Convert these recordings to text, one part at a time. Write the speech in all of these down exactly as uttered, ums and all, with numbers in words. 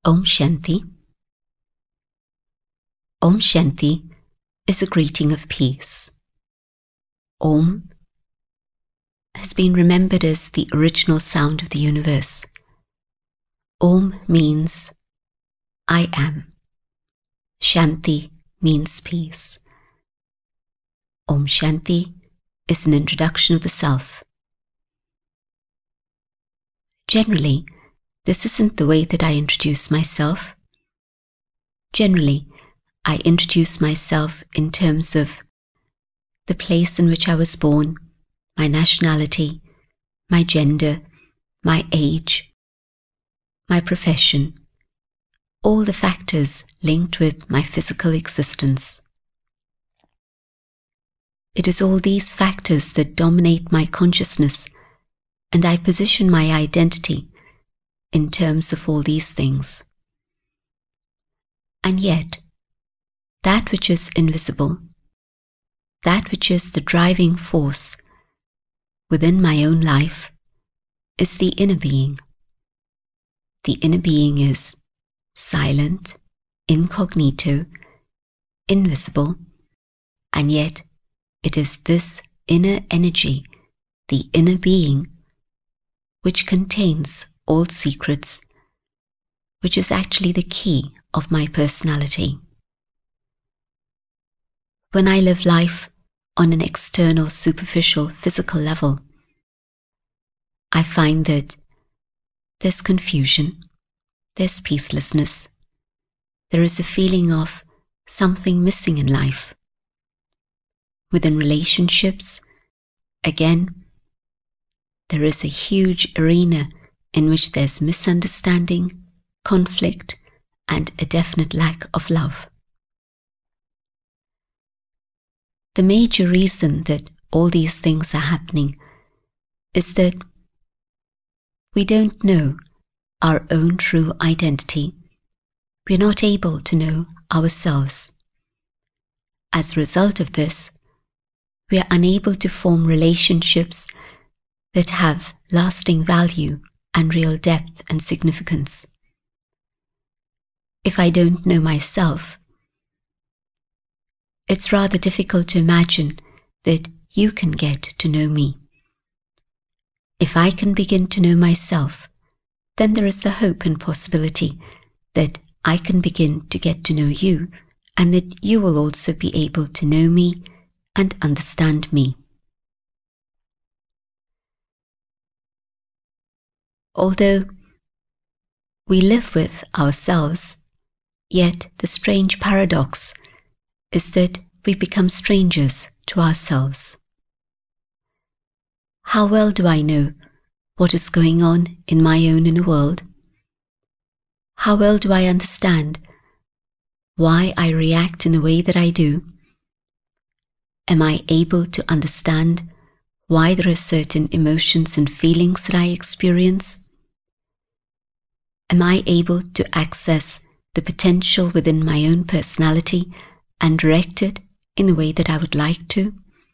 Om Shanti. Om Shanti is a greeting of peace. Om has been remembered as the original sound of the universe. Om means I am. Shanti means peace. Om Shanti is an introduction of the self. Generally, this isn't the way that I introduce myself. Generally, I introduce myself in terms of the place in which I was born, my nationality, my gender, my age, my profession, all the factors linked with my physical existence. It is all these factors that dominate my consciousness, and I position my identity in terms of all these things. And yet, that which is invisible, that which is the driving force within my own life, is the inner being. The inner being is silent, incognito, invisible, and yet it is this inner energy, the inner being, which contains all secrets, which is actually the key of my personality. When I live life on an external, superficial, physical level, I find that there's confusion, there's peacelessness, there is a feeling of something missing in life. Within relationships, again, there is a huge arena in which there's misunderstanding, conflict, and a definite lack of love. The major reason that all these things are happening is that we don't know our own true identity. We're not able to know ourselves. As a result of this, we are unable to form relationships that have lasting value and real depth and significance. If I don't know myself, it's rather difficult to imagine that you can get to know me. If I can begin to know myself, then there is the hope and possibility that I can begin to get to know you, and that you will also be able to know me and understand me. Although we live with ourselves, yet the strange paradox is that we become strangers to ourselves. How well do I know what is going on in my own inner world? How well do I understand why I react in the way that I do? Am I able to understand why there are certain emotions and feelings that I experience? Am I able to access the potential within my own personality and direct it in the way that I would like to?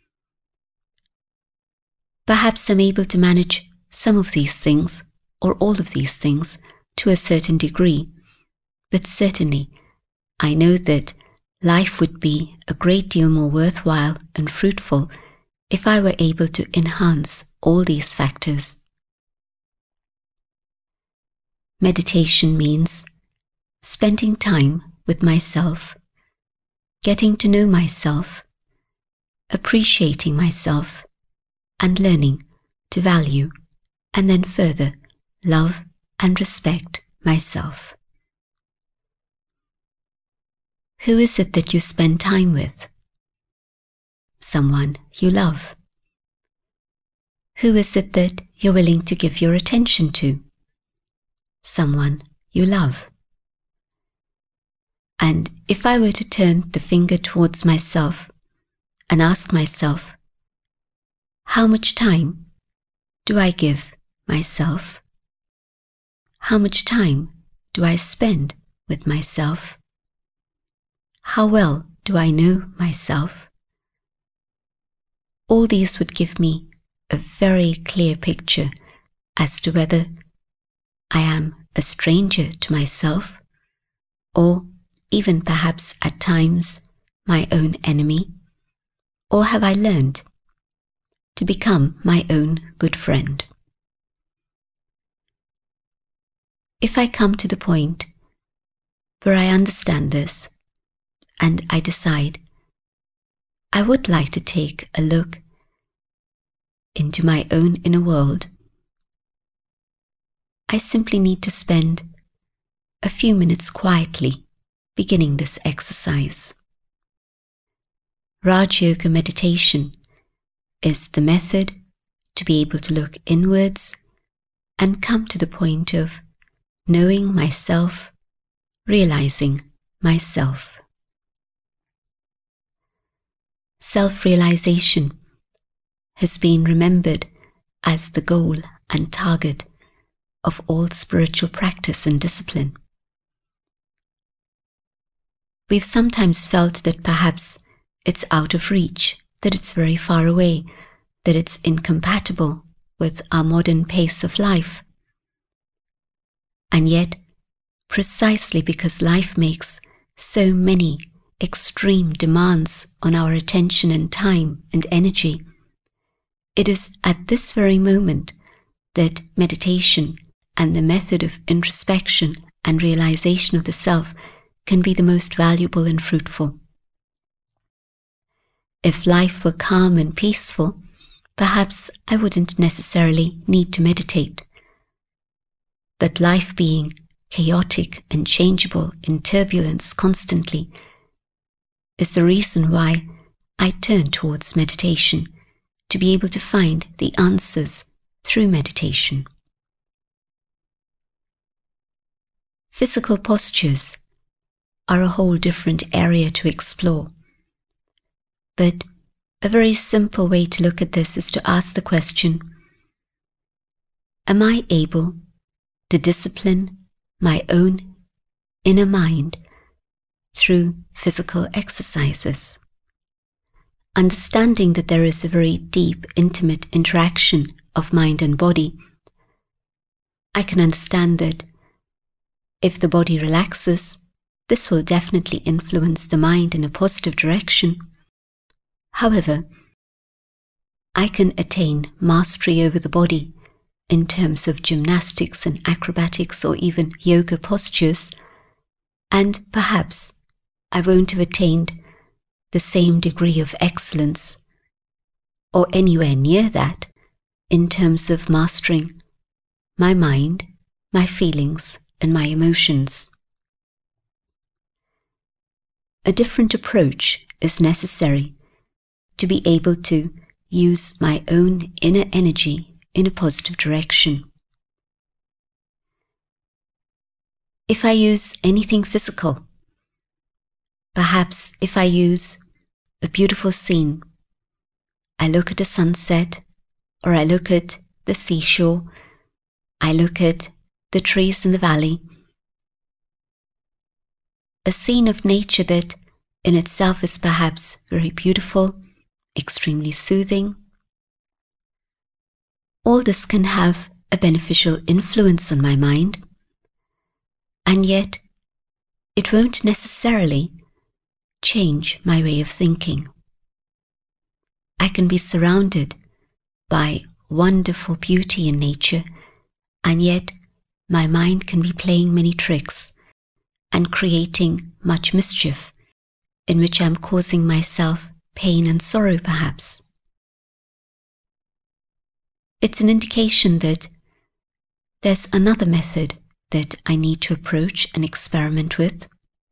Perhaps I'm able to manage some of these things or all of these things to a certain degree, but certainly I know that life would be a great deal more worthwhile and fruitful if I were able to enhance all these factors. Meditation means spending time with myself, getting to know myself, appreciating myself, and learning to value and then further love and respect myself. Who is it that you spend time with? Someone you love. Who is it that you're willing to give your attention to? Someone you love. And if I were to turn the finger towards myself and ask myself, how much time do I give myself? How much time do I spend with myself? How well do I know myself? All these would give me a very clear picture as to whether I am a stranger to myself or even perhaps at times my own enemy? Or have I learned to become my own good friend? If I come to the point where I understand this and I decide I would like to take a look into my own inner world, I simply need to spend a few minutes quietly beginning this exercise. Raj Yoga meditation is the method to be able to look inwards and come to the point of knowing myself, realizing myself. Self-realization has been remembered as the goal and target of all spiritual practice and discipline. We've sometimes felt that perhaps it's out of reach, that it's very far away, that it's incompatible with our modern pace of life. And yet, precisely because life makes so many extreme demands on our attention and time and energy, it is at this very moment that meditation and the method of introspection and realization of the self can be the most valuable and fruitful. If life were calm and peaceful, perhaps I wouldn't necessarily need to meditate. But life being chaotic and changeable in turbulence constantly is the reason why I turn towards meditation, to be able to find the answers through meditation. Physical postures are a whole different area to explore. But a very simple way to look at this is to ask the question, am I able to discipline my own inner mind through physical exercises? Understanding that there is a very deep, intimate interaction of mind and body, I can understand that if the body relaxes, this will definitely influence the mind in a positive direction. However, I can attain mastery over the body in terms of gymnastics and acrobatics or even yoga postures, and perhaps I won't have attained the same degree of excellence or anywhere near that in terms of mastering my mind, my feelings, and my emotions. A different approach is necessary to be able to use my own inner energy in a positive direction. If I use anything physical, perhaps if I use a beautiful scene, I look at a sunset, or I look at the seashore, I look at the trees in the valley, a scene of nature that in itself is perhaps very beautiful, extremely soothing. All this can have a beneficial influence on my mind, and yet it won't necessarily change my way of thinking. I can be surrounded by wonderful beauty in nature, and yet my mind can be playing many tricks and creating much mischief, in which I'm causing myself pain and sorrow perhaps. It's an indication that there's another method that I need to approach and experiment with.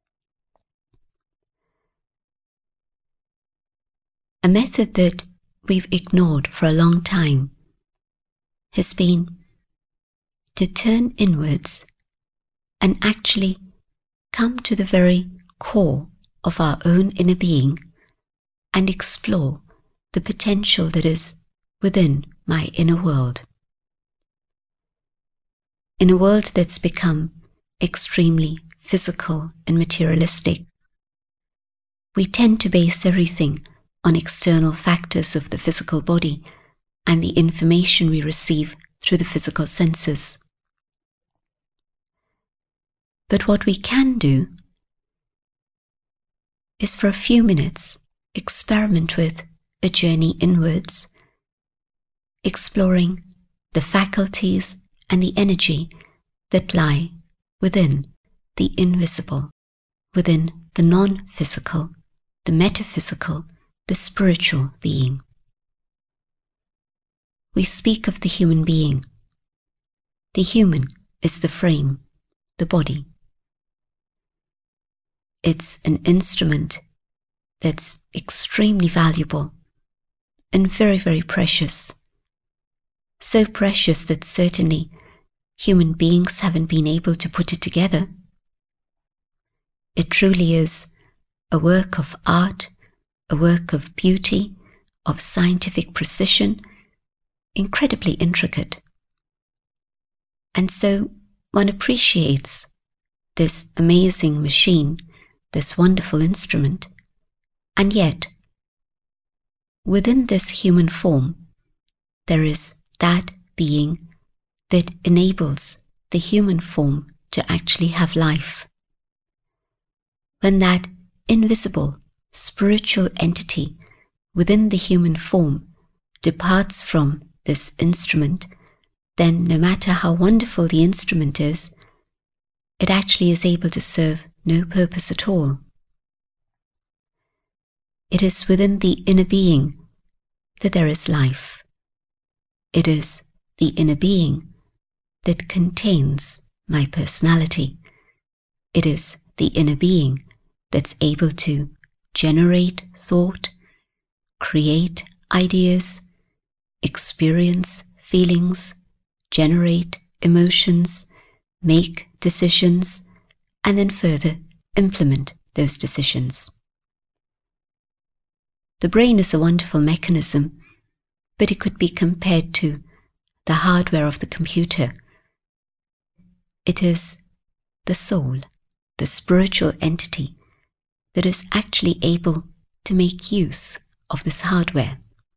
A method that we've ignored for a long time has been to turn inwards and actually come to the very core of our own inner being and explore the potential that is within my inner world. In a world that's become extremely physical and materialistic, we tend to base everything on external factors of the physical body and the information we receive through the physical senses. But what we can do is for a few minutes experiment with a journey inwards, exploring the faculties and the energy that lie within the invisible, within the non-physical, the metaphysical, the spiritual being. We speak of the human being. The human is the frame, the body. It's an instrument that's extremely valuable and very, very precious. So precious that certainly human beings haven't been able to put it together. It truly is a work of art, a work of beauty, of scientific precision, incredibly intricate. And so one appreciates this amazing machine, this wonderful instrument, and yet within this human form there is that being that enables the human form to actually have life. When that invisible spiritual entity within the human form departs from this instrument, then no matter how wonderful the instrument is, it actually is able to serve no purpose at all. It is within the inner being that there is life. It is the inner being that contains my personality. It is the inner being that's able to generate thought, create ideas, experience feelings, generate emotions, make decisions, and then further implement those decisions. The brain is a wonderful mechanism, but it could be compared to the hardware of the computer. It is the soul, the spiritual entity, that is actually able to make use of this hardware.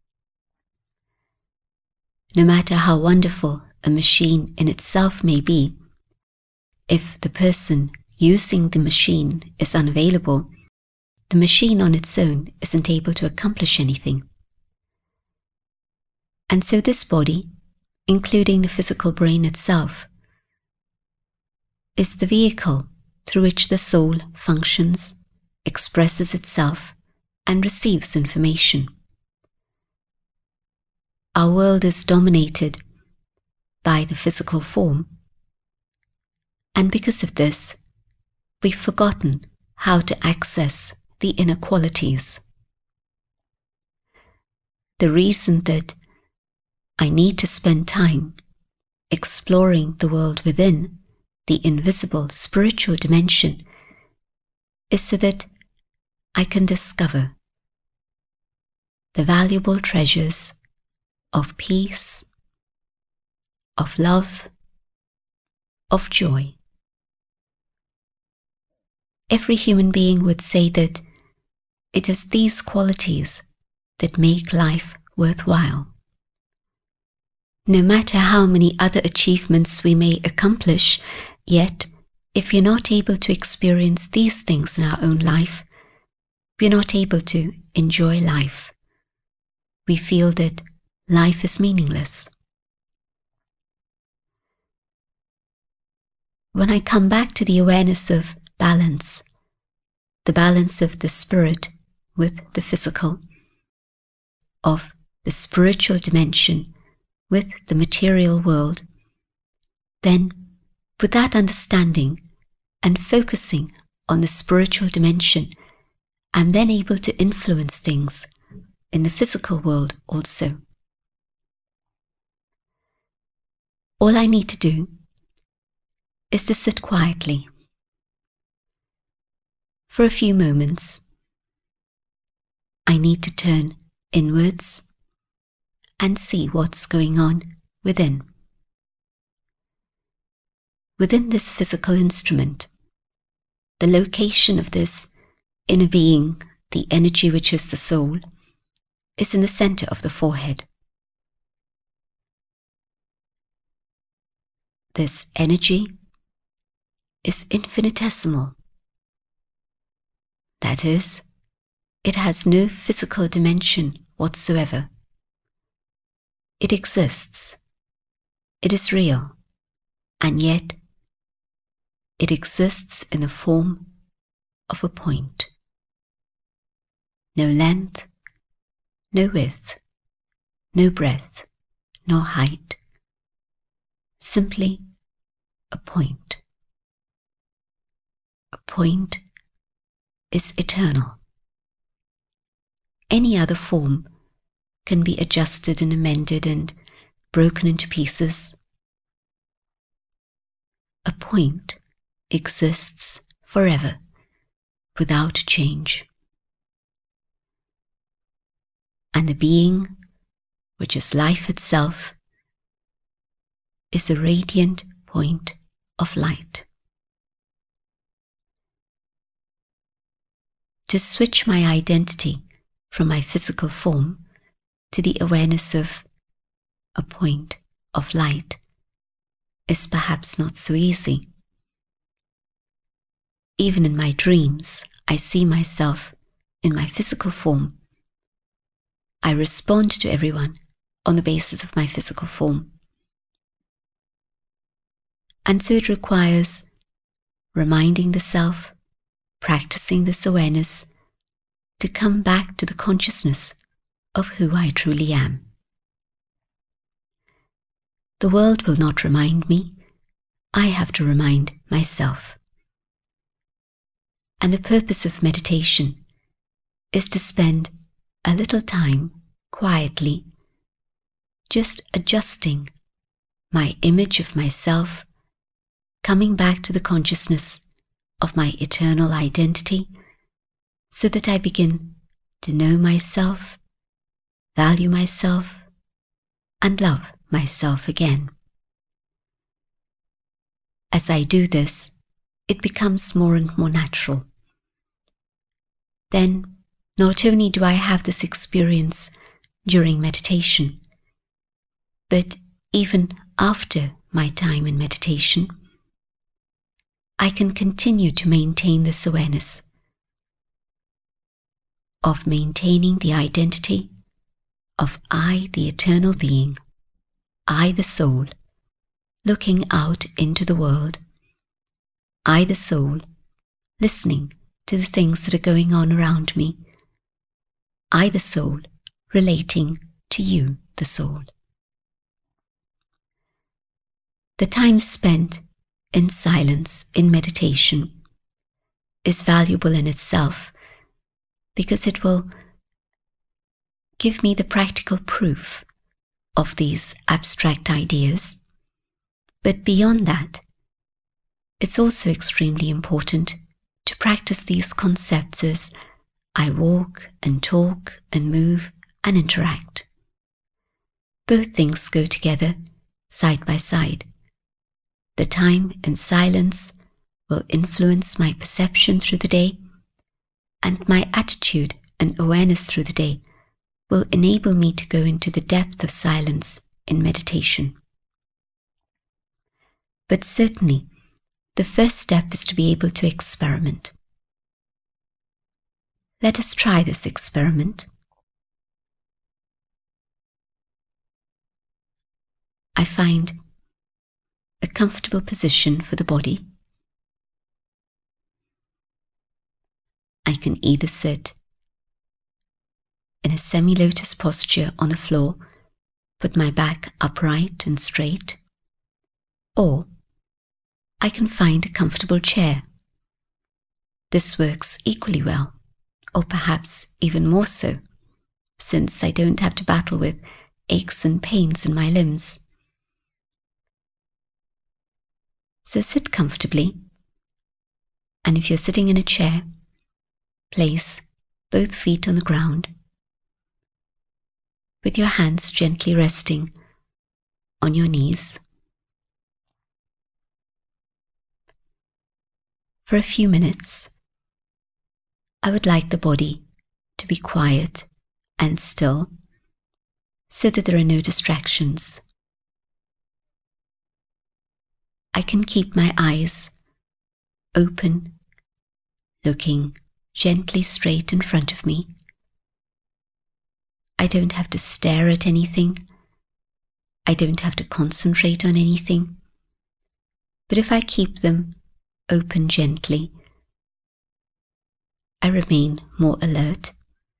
No matter how wonderful a machine in itself may be, if the person using the machine is unavailable, the machine on its own isn't able to accomplish anything. And so this body, including the physical brain itself, is the vehicle through which the soul functions, expresses itself, and receives information. Our world is dominated by the physical form, and because of this, we've forgotten how to access the inner qualities. The reason that I need to spend time exploring the world within the invisible spiritual dimension is so that I can discover the valuable treasures of peace, of love, of joy. Every human being would say that it is these qualities that make life worthwhile. No matter how many other achievements we may accomplish, yet if you're not able to experience these things in our own life, we're not able to enjoy life. We feel that life is meaningless. When I come back to the awareness of balance, the balance of the spirit with the physical, of the spiritual dimension with the material world, then with that understanding and focusing on the spiritual dimension, I'm then able to influence things in the physical world also. All I need to do is to sit quietly for a few moments. I need to turn inwards and see what's going on within. Within this physical instrument, the location of this inner being, the energy which is the soul, is in the center of the forehead. This energy is infinitesimal. That is, It has no physical dimension whatsoever. It exists. It is real, and yet it exists in the form of a point. No length, no width, no breadth, nor height. Simply a point. A point is eternal. Any other form can be adjusted and amended and broken into pieces. A point exists forever, without change. And the being, which is life itself, is a radiant point of light. To switch my identity from my physical form to the awareness of a point of light is perhaps not so easy. Even in my dreams, I see myself in my physical form. I respond to everyone on the basis of my physical form. And so it requires reminding the self, practicing this awareness, to come back to the consciousness of who I truly am. The world will not remind me. I have to remind myself. And the purpose of meditation is to spend a little time quietly just adjusting my image of myself, coming back to the consciousness of my eternal identity, so that I begin to know myself, value myself, and love myself again. As I do this, it becomes more and more natural. Then, not only do I have this experience during meditation, but even after my time in meditation, I can continue to maintain this awareness of maintaining the identity of I, the eternal being, I, the soul, looking out into the world, I, the soul, listening to the things that are going on around me, I, the soul, relating to you, the soul. The time spent in silence, in meditation, is valuable in itself because it will give me the practical proof of these abstract ideas. But beyond that, it's also extremely important to practice these concepts as I walk and talk and move and interact. Both things go together, side by side. The time in silence will influence my perception through the day, and my attitude and awareness through the day will enable me to go into the depth of silence in meditation. But certainly, the first step is to be able to experiment. Let us try this experiment. I find a comfortable position for the body. I can either sit in a semi-lotus posture on the floor, with my back upright and straight, or I can find a comfortable chair. This works equally well, or perhaps even more so, since I don't have to battle with aches and pains in my limbs. So sit comfortably, and if you're sitting in a chair, place both feet on the ground, with your hands gently resting on your knees. For a few minutes, I would like the body to be quiet and still, so that there are no distractions. I can keep my eyes open, looking gently straight in front of me. I don't have to stare at anything. I don't have to concentrate on anything. But if I keep them open gently, I remain more alert.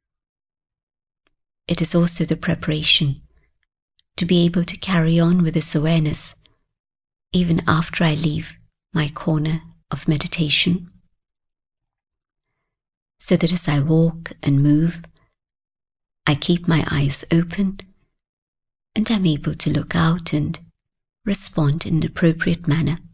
It is also the preparation to be able to carry on with this awareness even after I leave my corner of meditation, so that as I walk and move, I keep my eyes open and I'm able to look out and respond in an appropriate manner.